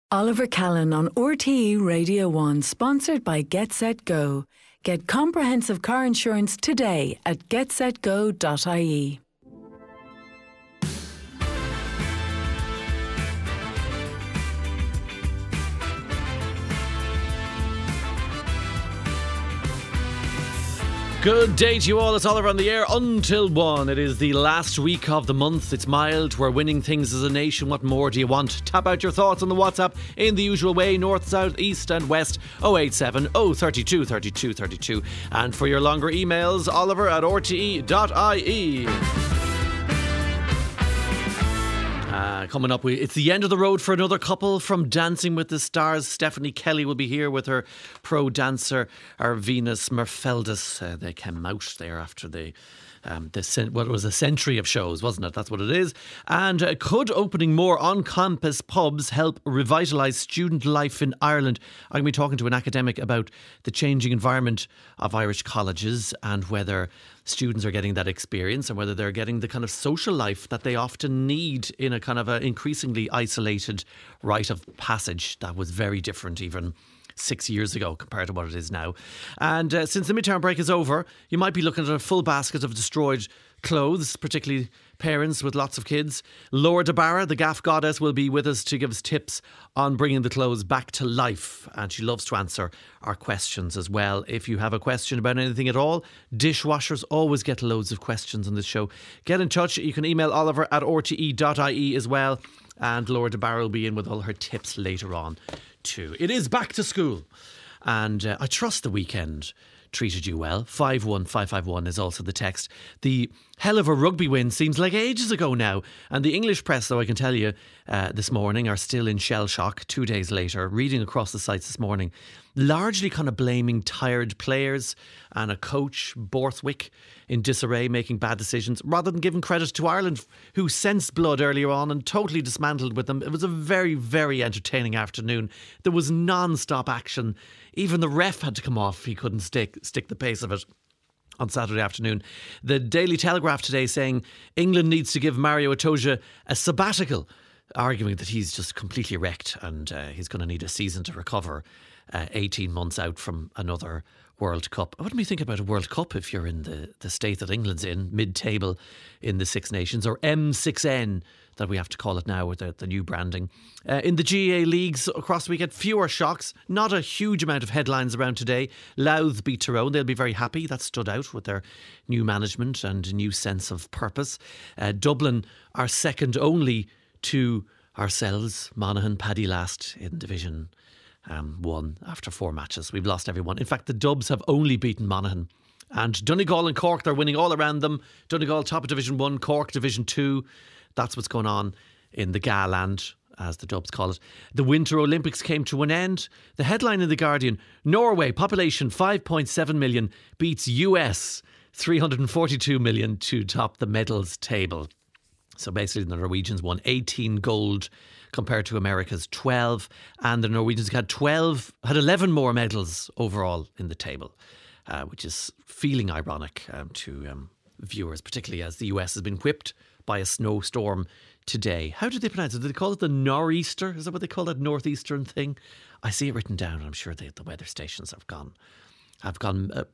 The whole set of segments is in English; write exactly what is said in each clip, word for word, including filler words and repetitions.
Oliver Callan on R T E Radio one, sponsored by Get Set Go. Get comprehensive car insurance today at get set go dot I E. Good day to you all. It's Oliver on the air until one. It is the last week of the month. It's mild. We're winning things as a nation. What more do you want? Tap out your thoughts on the WhatsApp in the usual way. North, south, east and west. oh eight seven, oh three two, three two three two. And for your longer emails, Oliver at r t e dot I E. Uh, coming up, we, it's the end of the road for another couple from Dancing with the Stars. Stephanie Kelly will be here with her pro dancer, Arvinas Merfeldis. Uh, they came out there after the Um, the, what was a century of shows, wasn't it? That's what it is. And uh, could opening more on-campus pubs help revitalise student life in Ireland? I'm going to be talking to an academic about the changing environment of Irish colleges and whether students are getting that experience and whether they're getting the kind of social life that they often need in a kind of a increasingly isolated rite of passage that was very different even six years ago compared to what it is now. And uh, since the midterm break is over, you might be looking at a full basket of destroyed clothes, particularly parents with lots of kids. Laura De Barra, the gaff goddess, will be with us to give us tips on bringing the clothes back to life. And she loves to answer our questions as well. If you have a question about anything at all, dishwashers always get loads of questions on this show. Get in touch. You can email Oliver at r t e dot I E as well. And Laura De Barra will be in with all her tips later on too. It is back to school. And uh, I trust the weekend treated you well. five one five five one is also the text. The hell of a rugby win seems like ages ago now. And the English press, though, I can tell you, uh, this morning are still in shell shock two days later. Reading across the sites this morning, largely kind of blaming tired players and a coach, Borthwick, in disarray, making bad decisions, rather than giving credit to Ireland, who sensed blood earlier on and totally dismantled with them. It was a very, very entertaining afternoon. There was non-stop action. Even the ref had to come off. He couldn't stick stick the pace of it on Saturday afternoon. The Daily Telegraph today saying England needs to give Mario Itoje a sabbatical, arguing that he's just completely wrecked and uh, he's going to need a season to recover, uh, eighteen months out from another World Cup. What do we think about a World Cup if you're in the, the state that England's in, mid-table in the Six Nations, or M six N that we have to call it now with the, the new branding. Uh, in the G A A leagues across the weekend, fewer shocks, not a huge amount of headlines around today. Louth beat Tyrone, they'll be very happy. That stood out with their new management and a new sense of purpose. Uh, Dublin are second only to ourselves, Monaghan, Paddy last in Division Um, one after four matches. We've lost everyone. In fact, the Dubs have only beaten Monaghan. And Donegal and Cork, they're winning all around them. Donegal top of Division one, Cork Division two. That's what's going on in the Galand, as the Dubs call it. The Winter Olympics came to an end. The headline in The Guardian, Norway, population five point seven million, beats U S three hundred forty-two million to top the medals table. So basically the Norwegians won eighteen gold compared to America's twelve, and the Norwegians had twelve, had eleven more medals overall in the table, uh, which is feeling ironic um, to um, viewers, particularly as the U S has been whipped by a snowstorm today. How did they pronounce it? Did they call it the nor'easter? Is that what they call that northeastern thing? I see it written down. I'm sure they, the weather stations have gone, have gone uh,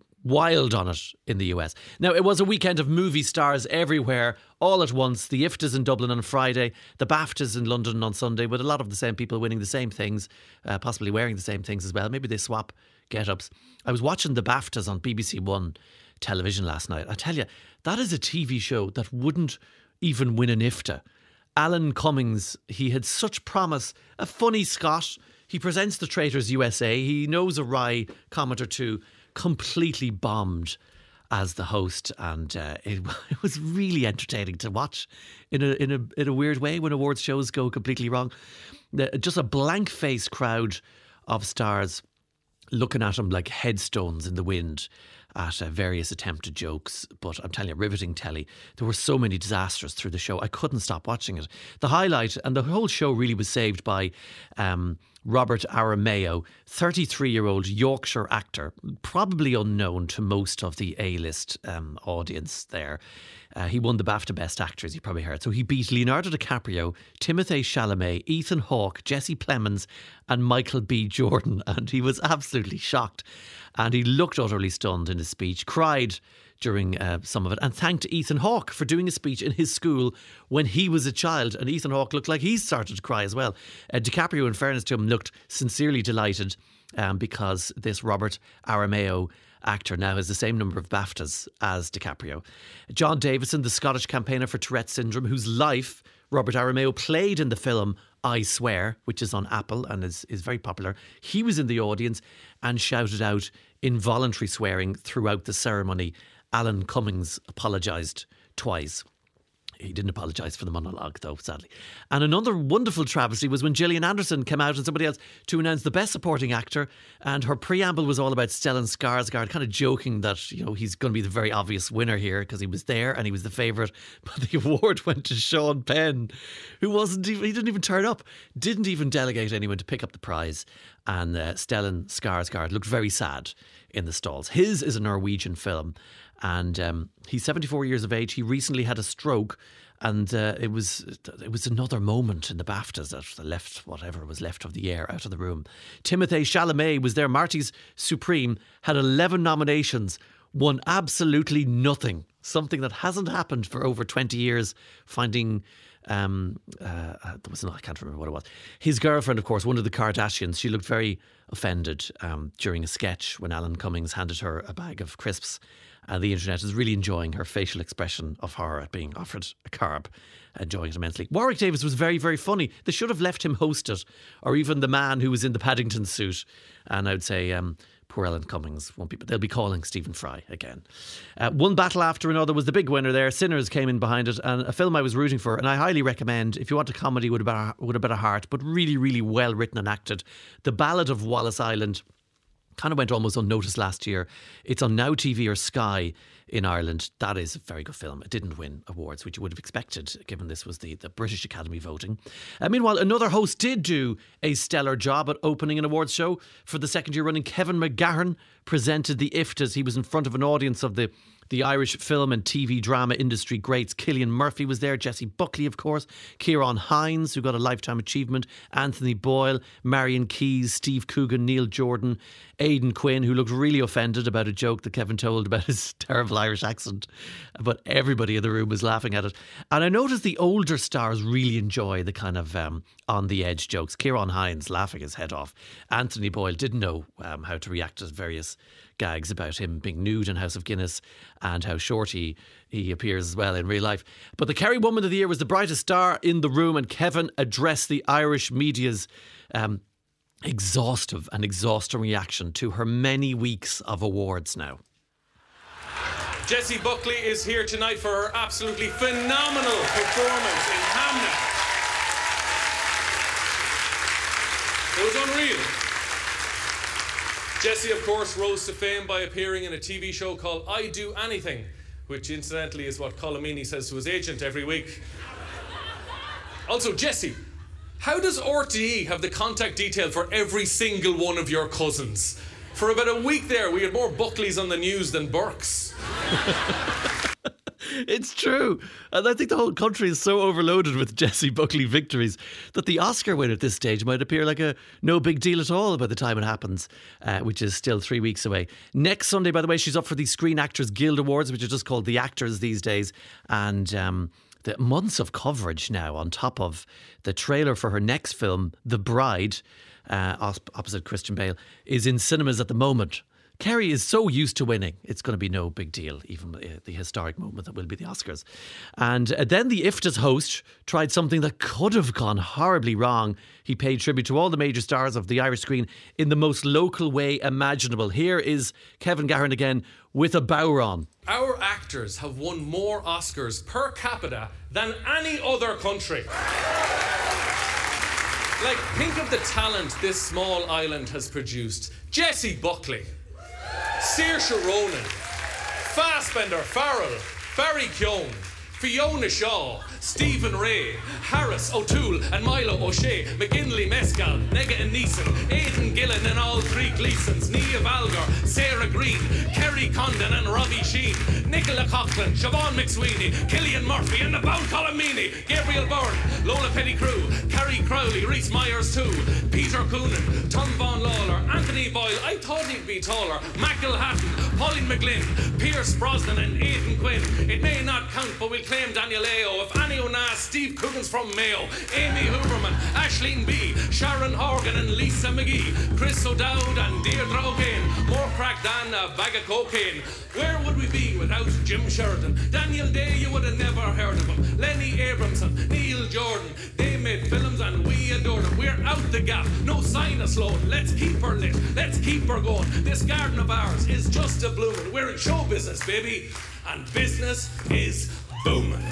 wild on it in the U S. Now, it was a weekend of movie stars everywhere, all at once. The I F Tas in Dublin on Friday, the BAFTAs in London on Sunday, with a lot of the same people winning the same things, uh, possibly wearing the same things as well. Maybe they swap get-ups. I was watching the BAFTAs on B B C One television last night. I tell you, that is a T V show that wouldn't even win an I F T A. Alan Cummings, he had such promise, a funny Scot. He presents the Traitors U S A. He knows a wry comment or two. Completely bombed as the host, and uh, it, it was really entertaining to watch in a in a in a weird way when awards shows go completely wrong. The, just a blank face crowd of stars looking at him like headstones in the wind at uh, various attempted jokes. But I'm telling you, riveting telly. There were so many disasters through the show. I couldn't stop watching it. The highlight, and the whole show really was saved by um, Robert Aramayo, thirty-three-year-old Yorkshire actor, probably unknown to most of the A-list um, audience there. Uh, he won the BAFTA Best Actor, as you probably heard. So he beat Leonardo DiCaprio, Timothée Chalamet, Ethan Hawke, Jesse Plemons and Michael B. Jordan. And he was absolutely shocked. And he looked utterly stunned in his speech, cried during uh, some of it, and thanked Ethan Hawke for doing a speech in his school when he was a child. And Ethan Hawke looked like he started to cry as well. Uh, DiCaprio, in fairness to him, looked sincerely delighted um, because this Robert Aramayo actor now has the same number of BAFTAs as DiCaprio. John Davison, the Scottish campaigner for Tourette syndrome, whose life Robert Aramayo played in the film I Swear, which is on Apple and is, is very popular. He was in the audience and shouted out involuntary swearing throughout the ceremony. Alan Cummings apologised twice. He didn't apologise for the monologue, though, sadly. And another wonderful travesty was when Gillian Anderson came out and somebody else to announce the best supporting actor, and her preamble was all about Stellan Skarsgård, kind of joking that, you know, he's going to be the very obvious winner here because he was there and he was the favourite. But the award went to Sean Penn, who wasn't even, he didn't even turn up, didn't even delegate anyone to pick up the prize. And uh, Stellan Skarsgård looked very sad in the stalls. His is a Norwegian film. And um, he's seventy-four years of age. He recently had a stroke, and uh, it was it was another moment in the BAFTAs that left whatever was left of the air out of the room. Timothée Chalamet was there. Marty's Supreme had eleven nominations, won absolutely nothing. Something that hasn't happened for over twenty years. Finding um, uh, there was no, I can't remember what it was. His girlfriend, of course, one of the Kardashians. She looked very offended um, during a sketch when Alan Cummings handed her a bag of crisps. And the internet is really enjoying her facial expression of horror at being offered a carb, enjoying it immensely. Warwick Davis was very, very funny. They should have left him host it, or even the man who was in the Paddington suit. And I would say um, poor Alan Cummings won't be, but they'll be calling Stephen Fry again. Uh, one battle after another was the big winner there. Sinners came in behind it, and a film I was rooting for, and I highly recommend if you want a comedy with a better, with a better heart, but really, really well written and acted. The Ballad of Wallace Island kind of went almost unnoticed last year. It's on Now T V or Sky in Ireland. That is a very good film. It didn't win awards, which you would have expected, given this was the, the British Academy voting. Uh, meanwhile, another host did do a stellar job at opening an awards show. For the second year running, Kevin McGahern presented the I F Tas. He was in front of an audience of the The Irish film and T V drama industry greats. Cillian Murphy was there, Jessie Buckley, of course, Ciarán Hinds, who got a Lifetime Achievement, Anthony Boyle, Marion Keyes, Steve Coogan, Neil Jordan, Aidan Quinn, who looked really offended about a joke that Kevin told about his terrible Irish accent. But everybody in the room was laughing at it. And I noticed the older stars really enjoy the kind of um, on-the-edge jokes. Ciarán Hinds laughing his head off. Anthony Boyle didn't know um, how to react to various gags about him being nude in House of Guinness and how short he, he appears as well in real life. But the Kerry Woman of the Year was the brightest star in the room, and Kevin addressed the Irish media's um, exhaustive and exhausting reaction to her many weeks of awards now. Jessie Buckley is here tonight for her absolutely phenomenal performance in Hamnet. It was unreal. Jessie, of course, rose to fame by appearing in a T V show called I Do Anything, which incidentally is what Colomini says to his agent every week. Also, Jessie, how does R T E have the contact detail for every single one of your cousins? For about a week there, we had more Buckleys on the news than Burkes. It's true. And I think the whole country is so overloaded with Jessie Buckley victories that the Oscar win at this stage might appear like a no big deal at all by the time it happens, uh, which is still three weeks away. Next Sunday, by the way, she's up for the Screen Actors Guild Awards, which are just called the Actors these days. And um, the months of coverage now on top of the trailer for her next film, The Bride, uh, opposite Christian Bale, is in cinemas at the moment. Kerry is so used to winning, it's going to be no big deal, even the historic moment that will be the Oscars. And then the I F Tas host tried something that could have gone horribly wrong. He paid tribute to all the major stars of the Irish screen in the most local way imaginable. Here is Kevin Garran again with a Bowron. Our actors have won more Oscars per capita than any other country. Like, think of the talent this small island has produced. Jessie Buckley, Saoirse Ronan, Fassbender, Farrell, Barry Keoghan, Fiona Shaw, Stephen Ray, Harris O'Toole and Milo O'Shea, McGinley Mescal, Nega and Neeson, Aidan Gillen and all three Gleesons, Nia Valgar, Sarah Green, Kerry Condon and Robbie Sheen, Nicola Coughlin, Siobhan McSweeney, Killian Murphy and the Bound Colomini, Gabriel Byrne, Lola Pettigrew, Carrie Crowley, Rhys Myers too, Peter Coonan, Tom Vaughan Lawler, Anthony Boyle, I thought he'd be taller, Mackle Hatton, Pauline McGlynn, Pierce Brosnan and Aidan Quinn. It may not count, but we'll claim Daniel Ao. If Annie O'Nas, Steve Coogans from Mayo, Amy Huberman, Aisling B, Sharon Horgan and Lisa McGee, Chris O'Dowd and Deirdre O'Kane, more crack than a bag of cocaine. Where would we be without Jim Sheridan? Daniel Day, you would have never heard of him. Lenny Abramson, Neil Jordan, they made films and we adored them. We're out the gap, no sign of slowing. Let's keep her lit, let's keep her going. This garden of ours is just a blooming. We're in show business, baby, and business is booming.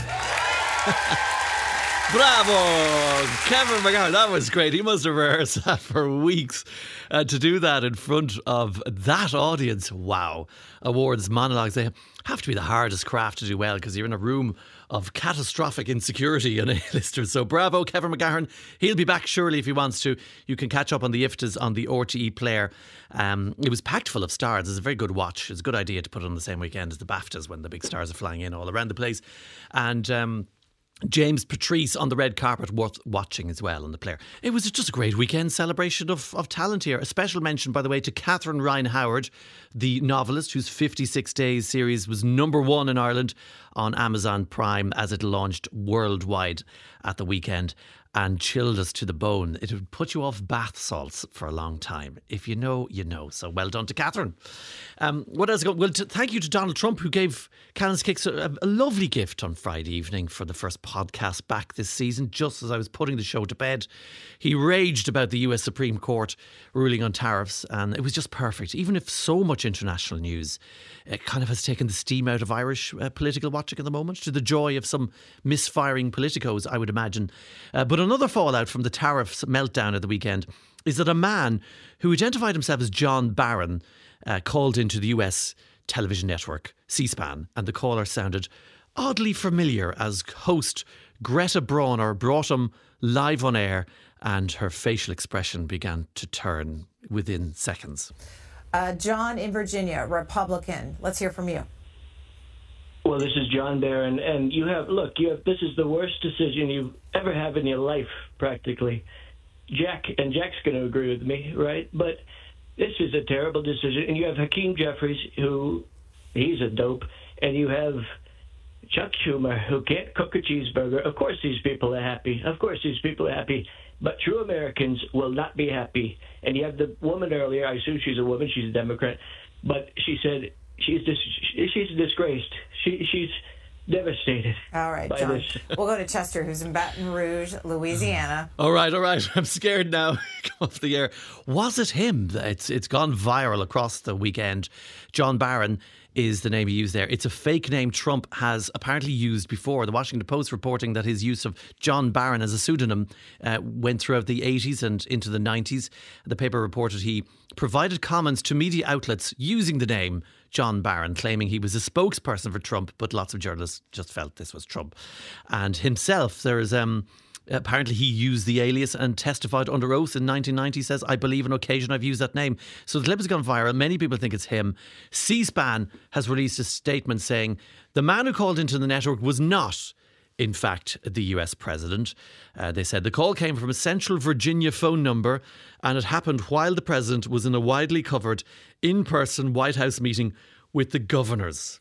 Bravo! Kevin McGarry, that was great. He must have rehearsed that for weeks. Uh, to do that in front of that audience, wow. Awards monologues, they have to be the hardest craft to do well because you're in a room of catastrophic insecurity and A-listers. So bravo, Kevin McGahern. He'll be back surely if he wants to. You can catch up on the I F Tas on the R T E player. Um, it was packed full of stars. It's a very good watch. It's a good idea to put it on the same weekend as the BAFTAs when the big stars are flying in all around the place. And um, James Patrice on the red carpet, worth watching as well on the player. It was just a great weekend celebration of, of talent here. A special mention, by the way, to Catherine Ryan Howard, the novelist whose fifty-six days series was number one in Ireland on Amazon Prime as it launched worldwide at the weekend and chilled us to the bone. It would put you off bath salts for a long time. If you know, you know. So well done to Catherine. Um, what else? Well, to, thank you to Donald Trump, who gave Cannon's Kicks a, a lovely gift on Friday evening for the first podcast back this season. Just as I was putting the show to bed, he raged about the U S Supreme Court ruling on tariffs, and it was just perfect. Even if so much international news, it kind of has taken the steam out of Irish uh, political watching at the moment, to the joy of some misfiring politicos, I would imagine. Uh, but another fallout from the tariffs meltdown at the weekend is that a man who identified himself as John Barron uh, called into the U S television network C-SPAN, and the caller sounded oddly familiar as host Greta Brawner brought him live on air, and her facial expression began to turn within seconds. Uh, John in Virginia, Republican. Let's hear from you. Well, this is John Barron, and you have, look, you have, this is the worst decision you ever have in your life, practically. Jack, and Jack's going to agree with me, right? But this is a terrible decision. And you have Hakeem Jeffries, who, he's a dope, and you have Chuck Schumer, who can't cook a cheeseburger. Of course these people are happy. Of course these people are happy. But true Americans will not be happy. And you have the woman earlier, I assume she's a woman, she's a Democrat, but she said she's dis- she's disgraced. She she's devastated. All right, John. This. We'll go to Chester, who's in Baton Rouge, Louisiana. All right, all right. I'm scared now. Come off the air. Was it him? It's it's gone viral across the weekend. John Barron is the name he used there. It's a fake name Trump has apparently used before. The Washington Post reporting that his use of John Barron as a pseudonym uh, went throughout the eighties and into the nineties. The paper reported he provided comments to media outlets using the name John Barron, claiming he was a spokesperson for Trump, but lots of journalists just felt this was Trump. And himself, there is... Um, Apparently he used the alias and testified under oath in nineteen ninety, says, I believe on occasion I've used that name. So the clip has gone viral. Many people think it's him. C-SPAN has released a statement saying the man who called into the network was not, in fact, the U S president. Uh, they said the call came from a Central Virginia phone number, and it happened while the president was in a widely covered in-person White House meeting with the governors.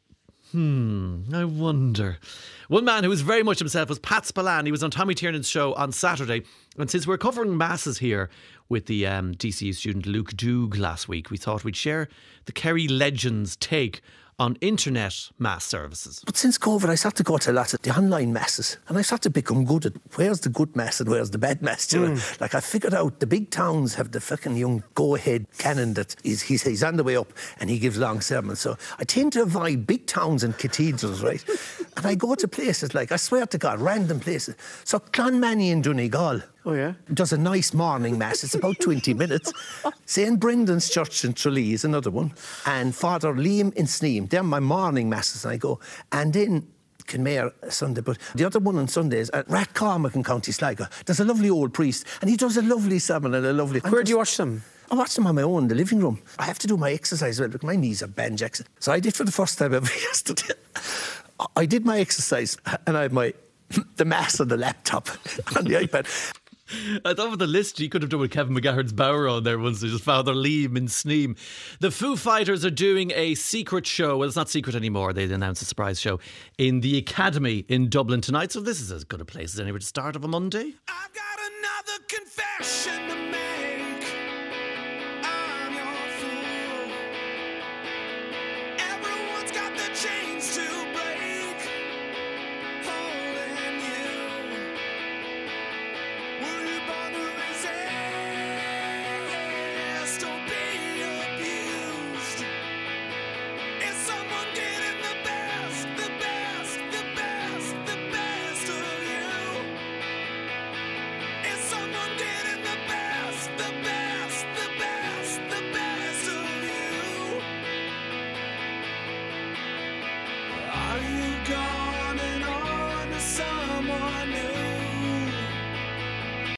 Hmm, I wonder. One man who was very much himself was Pat Spillane. He was on Tommy Tiernan's show on Saturday. And since we're covering masses here with the um, D C U student Luke Doog last week, we thought we'd share the Kerry Legends take on internet mass services. But since COVID, I started to go to lots of the online masses, and I started to become good at where's the good mass and where's the bad mass. You know? Mm. Like I figured out the big towns have the fucking young go-ahead canon that is he's, he's on the way up and he gives long sermons. So I tend to avoid big towns and cathedrals, right? And I go to places like, I swear to God, random places. So Clonmany in Donegal. Oh, yeah? Does a nice morning mass. It's about twenty minutes. Saint Brendan's Church in Tralee is another one. And Father Liam in Sneem. They're my morning masses. And I go. And then Kenmare Sunday, but the other one on Sunday is at Rathcormac in County Sligo. There's a lovely old priest, and he does a lovely sermon and a lovely... Where do you watch them? I watch them on my own in the living room. I have to do my exercise well because my knees are bent, Jackson. So I did for the first time ever yesterday. I did my exercise and I had my the mass on the laptop on the iPad. I thought with the list you could have done with Kevin McGahern's Bower on there once. Just Father Liam in Sneem. The Foo Fighters are doing a secret show. Well, it's not secret anymore. They announced a surprise show in the Academy in Dublin tonight. So this is as good a place as anywhere to start of a Monday. I've got another confession.